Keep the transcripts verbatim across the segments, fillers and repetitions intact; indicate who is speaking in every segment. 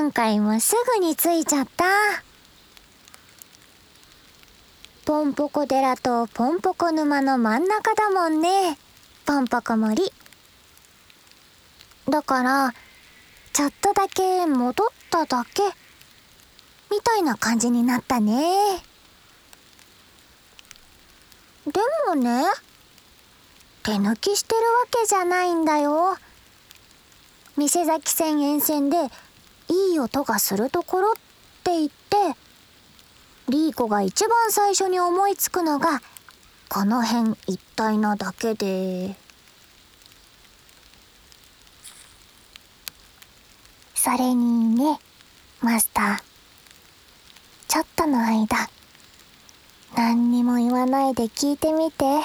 Speaker 1: 今回もすぐに着いちゃった。ポンポコ寺とポンポコ沼の真ん中だもんね、ポンポコ森。だからちょっとだけ戻っただけみたいな感じになったね。でもね、手抜きしてるわけじゃないんだよ。店崎線沿線でいい音がするところって言ってリーコが一番最初に思いつくのがこの辺一帯なだけで、それにねマスター、ちょっとの間何にも言わないで聞いてみて。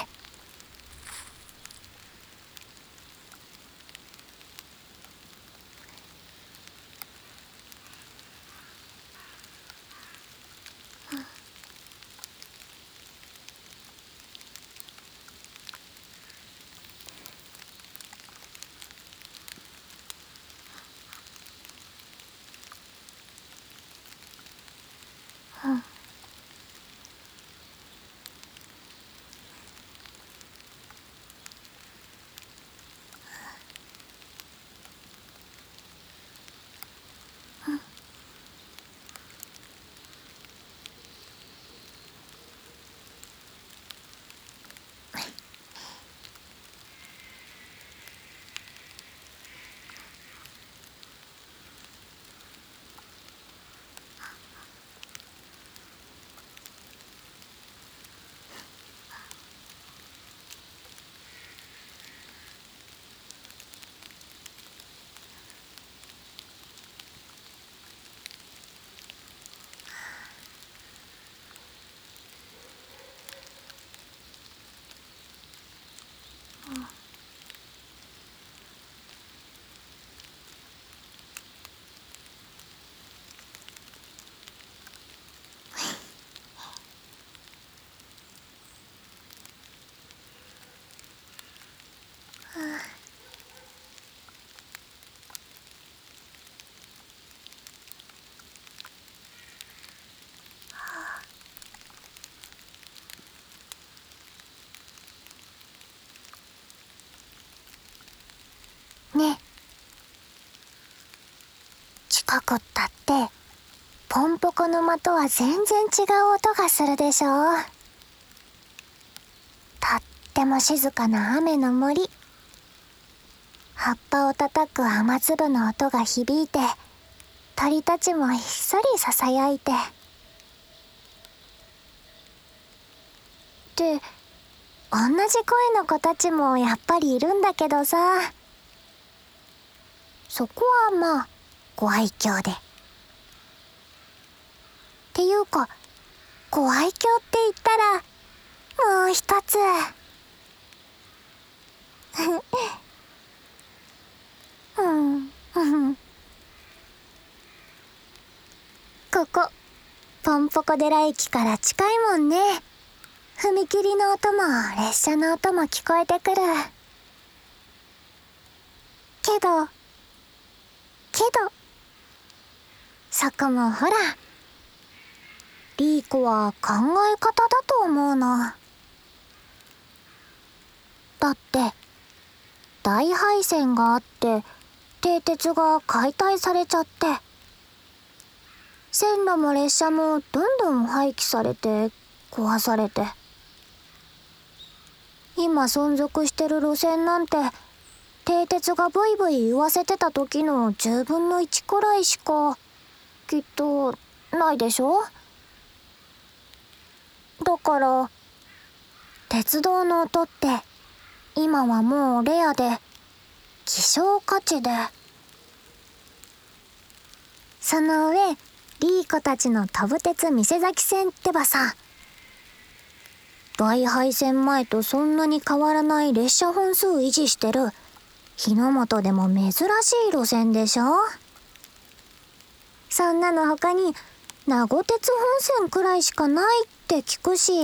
Speaker 1: ね、近くったってポンポコ沼とは全然違う音がするでしょ。とっても静かな雨の森、葉っぱを叩く雨粒の音が響いて鳥たちもひっそりささやいて、で同じ声の子たちもやっぱりいるんだけどさ、そこはまあご愛嬌で。っていうかご愛嬌って言ったらもう一つうんうんここポンポコ寺駅から近いもんね。踏切の音も列車の音も聞こえてくるけどけどそこもほらリーコは考え方だと思うの。だって大廃線があって蹄鉄が解体されちゃって線路も列車もどんどん廃棄されて壊されて、今存続してる路線なんて蹄鉄がブイブイ言わせてた時のじゅうぶんのいちくらいしかきっとないでしょ。だから鉄道の音って今はもうレアで希少価値で、その上リーコたちの飛ぶ鉄店崎線ってばさ、大廃線前とそんなに変わらない列車本数維持してる日の本でも珍しい路線でしょ。そんなの他に名護鉄本線くらいしかないって聞くし、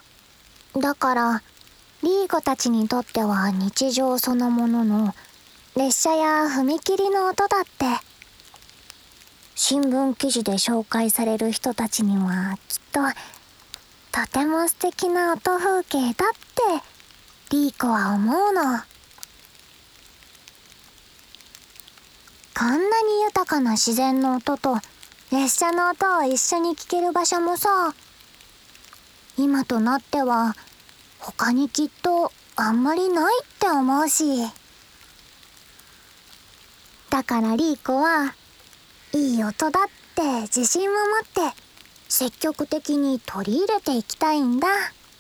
Speaker 1: だからリーコたちにとっては日常そのものの列車や踏切の音だって、新聞記事で紹介される人たちにはきっととても素敵な音風景だってリーコは思うの。こんなに豊かな自然の音と列車の音を一緒に聞ける場所もさ、今となっては他にきっとあんまりないって思うし。だからリーコはいい音だって自信を持って積極的に取り入れていきたいんだ。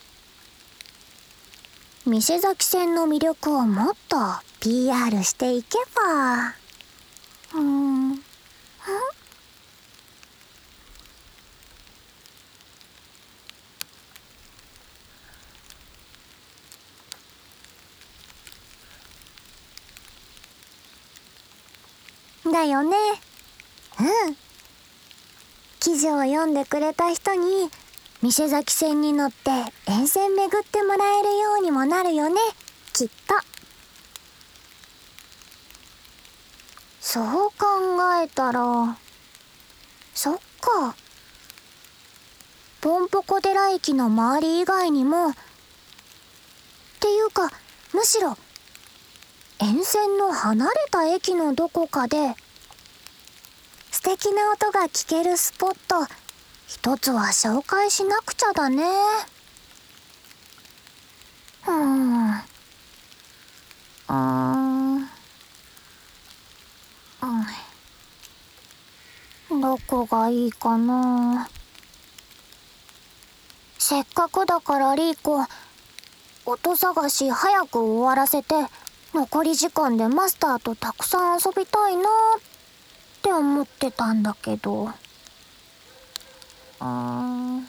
Speaker 1: 店崎線の魅力をもっと ピーアール していけば。うーん。んだよね。うん。記事を読んでくれた人に店崎線に乗って沿線巡ってもらえるようにもなるよね、きっと。そう考えたら、そっか。ポンポコ寺駅の周り以外にも、っていうかむしろ沿線の離れた駅のどこかで素敵な音が聞けるスポット一つは紹介しなくちゃだね。うーん。うーん。うん。どこがいいかな。せっかくだからリーコ、音探し早く終わらせて残り時間でマスターとたくさん遊びたいなって思ってたんだけど。うーん。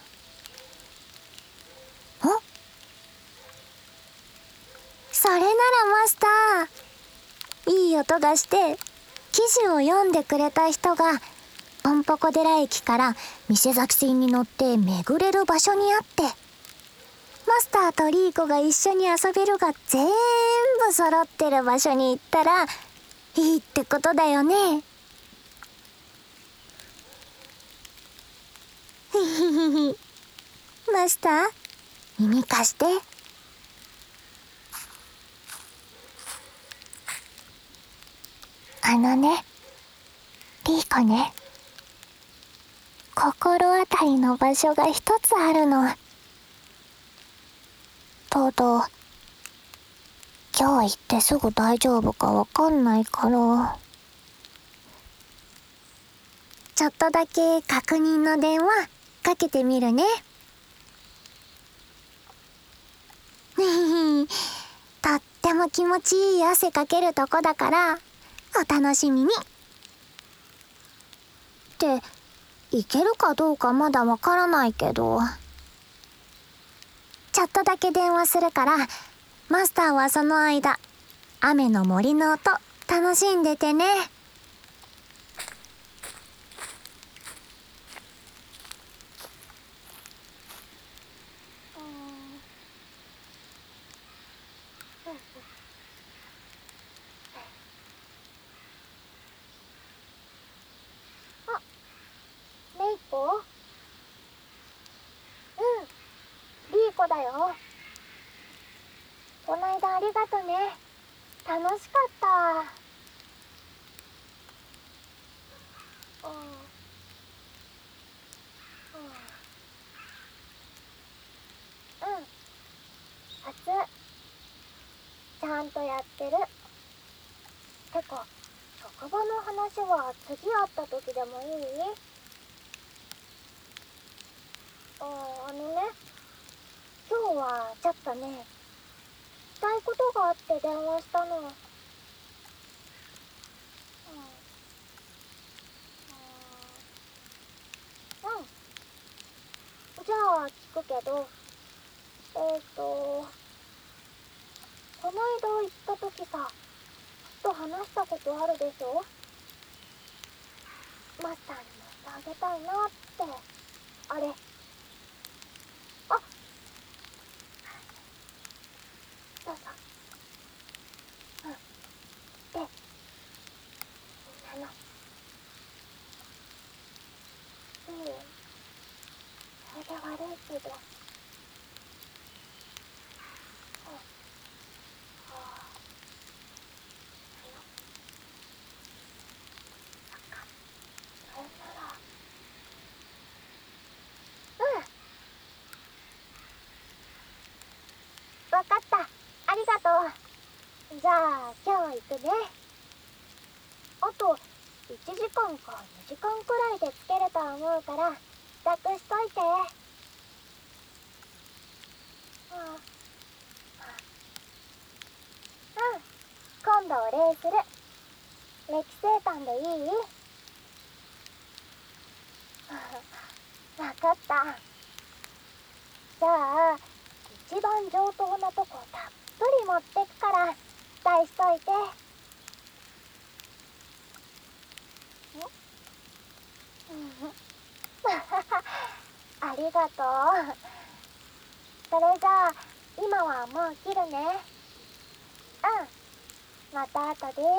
Speaker 1: それならマスター、いい音がして記事を読んでくれた人がポンポコ寺駅から店崎線に乗って巡れる場所にあって、マスターとリーコが一緒に遊べるが全部揃ってる場所に行ったらいいってことだよね。ひひひひ。マスター、耳貸して。あのね、リーコね、心当たりの場所が一つあるの。ただ、今日行ってすぐ大丈夫かわかんないから、ちょっとだけ確認の電話かけてみるね。とっても気持ちいい汗かけるとこだからお楽しみに。って行けるかどうかまだわからないけど、ちょっとだけ電話するからマスターはその間雨の森の音楽しんでてね。レイコ？うん、リーコだよ。こないだありがとね。楽しかった。うん、うん、うん、初。ちゃんとやってる。てか、職場の話は次会った時でもいい？あ、あのね、今日はちょっとね、聞きたいことがあって電話したの。うん、うん、じゃあ聞くけど、えっと、この間行った時さ、きっと話したことあるでしょ？マスターにもしてあげたいなって、あれ。あ、どうぞ。うん。で、 わかった。ありがとう。じゃあ今日行くね。あといちじかんかにじかんくらいでつけると思うから支度しといて。うん、うん、今度お礼する。歴星館でいい？わかった。じゃあ一番上等なとこたっぷり持ってくから期待しといて。ありがとう。それじゃあ今はもう切るね。うん、また後で。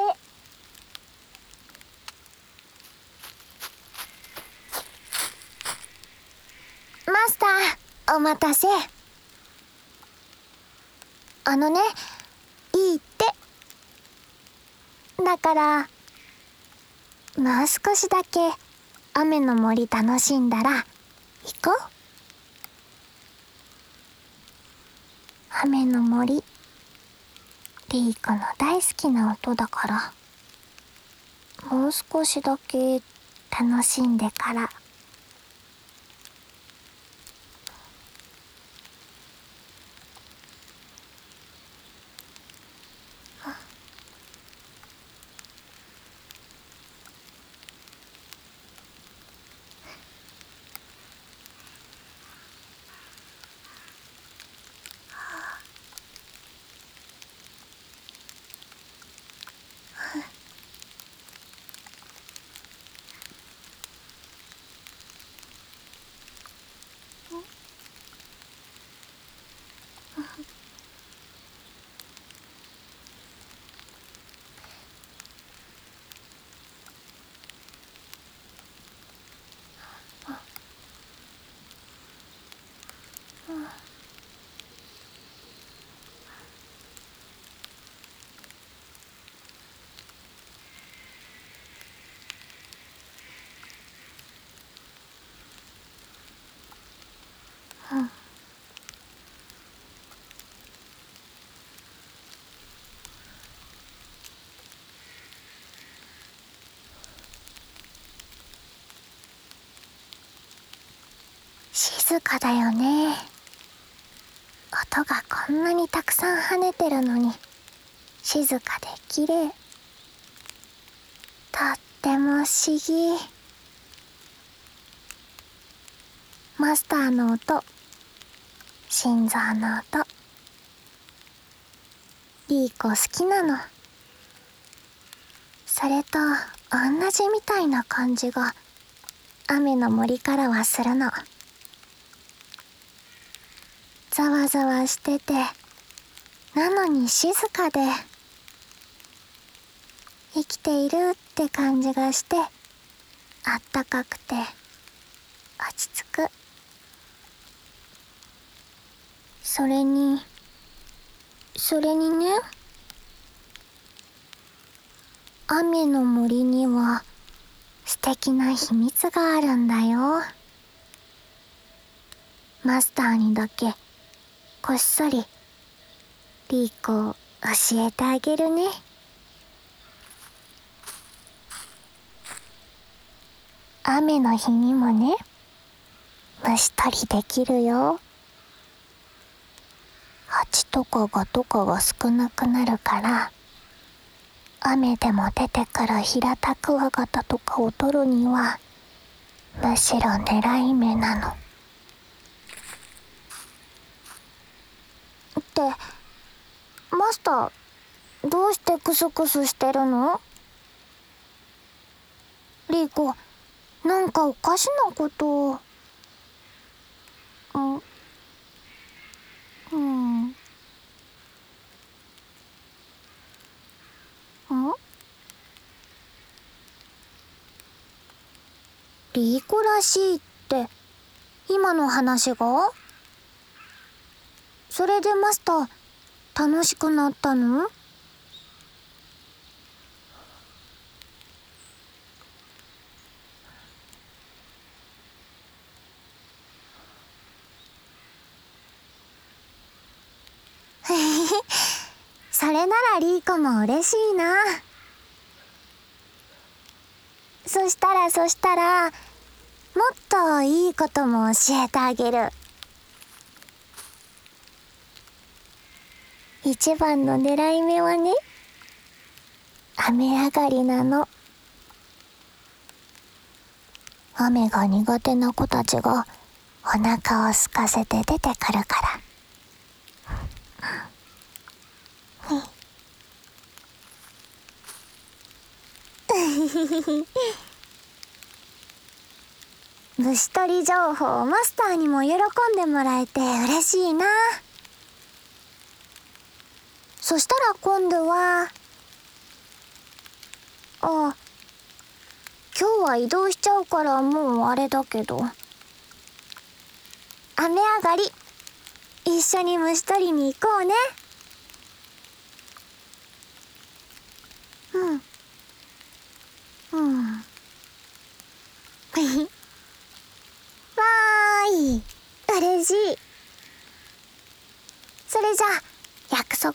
Speaker 1: マスター、お待たせ。あのね、いいって。だからもう少しだけ雨の森楽しんだら行こう。雨の森、リーコの大好きな音だから、もう少しだけ楽しんでから。静かだよね。音がこんなにたくさん跳ねてるのに静かで綺麗。とっても不思議。マスターの音、心臓の音、リーコ好きなの。それと同じみたいな感じが雨の森からはするの。ざわざわしてて、なのに静かで生きているって感じがして、あったかくて落ち着く。それにそれにね、雨の森には素敵な秘密があるんだよ。マスターにだけこっそりリーコを教えてあげるね。雨の日にもね、虫取りできるよ。蜂とかガとかが少なくなるから、雨でも出てくるヒラタクワガタとかを取るにはむしろ狙い目なの。ってマスター、どうしてクスクスしてるの？リーコ、なんかおかしなことを。んうんんリーコらしいって今の話が？それでマスター楽しくなったの？へえ、 れならリーコも嬉しいな。そしたらそしたらもっといいことも教えてあげる。一番の狙い目はね、雨上がりなの。雨が苦手な子たちがお腹を空かせて出てくるから。虫取り情報をマスターにも喜んでもらえて嬉しいな。そしたら今度は、あ、今日は移動しちゃうからもうあれだけど、雨上がり一緒に虫取りに行こうね。うんうんわーい、嬉しい。それじゃあ約束。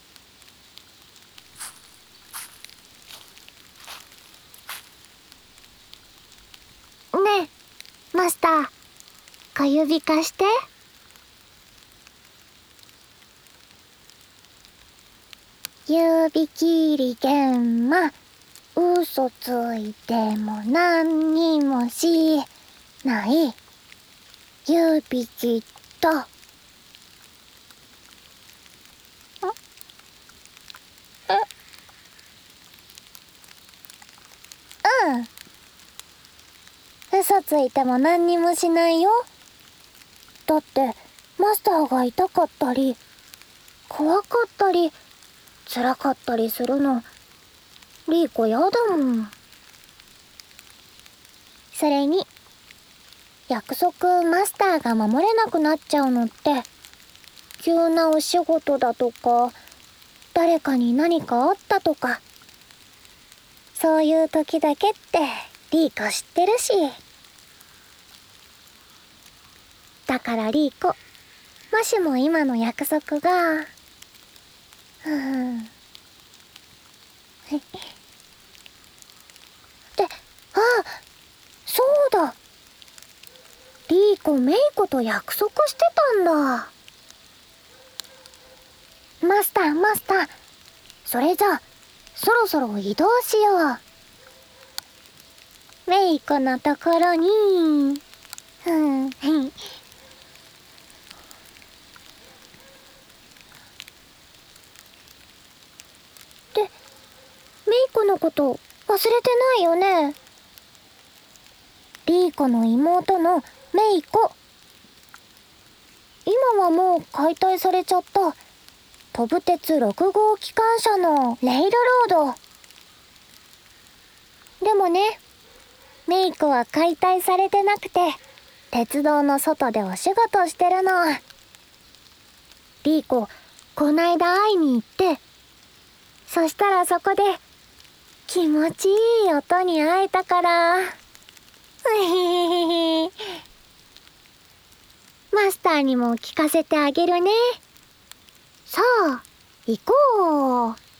Speaker 1: ねえマスター、小指貸して。指切り玄馬、嘘ついても何にもしない指切った。えうん、嘘ついても何にもしないよ。だってマスターが痛かったり怖かったり辛かったりするのリーコやだもん。それに約束マスターが守れなくなっちゃうのって急なお仕事だとか誰かに何かあったとか、そういう時だけってリーコ知ってるし。だからリーコ、もしも今の約束がふんで、あ、そうだ、リーコメイコと約束してたんだ。マスターマスター、それじゃあそろそろ移動しよう。メイコのところにふんで、メイコのこと忘れてないよね。リーコの妹のメイコ。今はもう解体されちゃった飛ぶ鉄ろく号機関車のレイルロード。でもね、メイコは解体されてなくて鉄道の外でお仕事してるの。リーコこないだ会いに行って、そしたらそこで気持ちいい音に会えたから。うへへへ。マスターにも聞かせてあげるね。さあ行こう。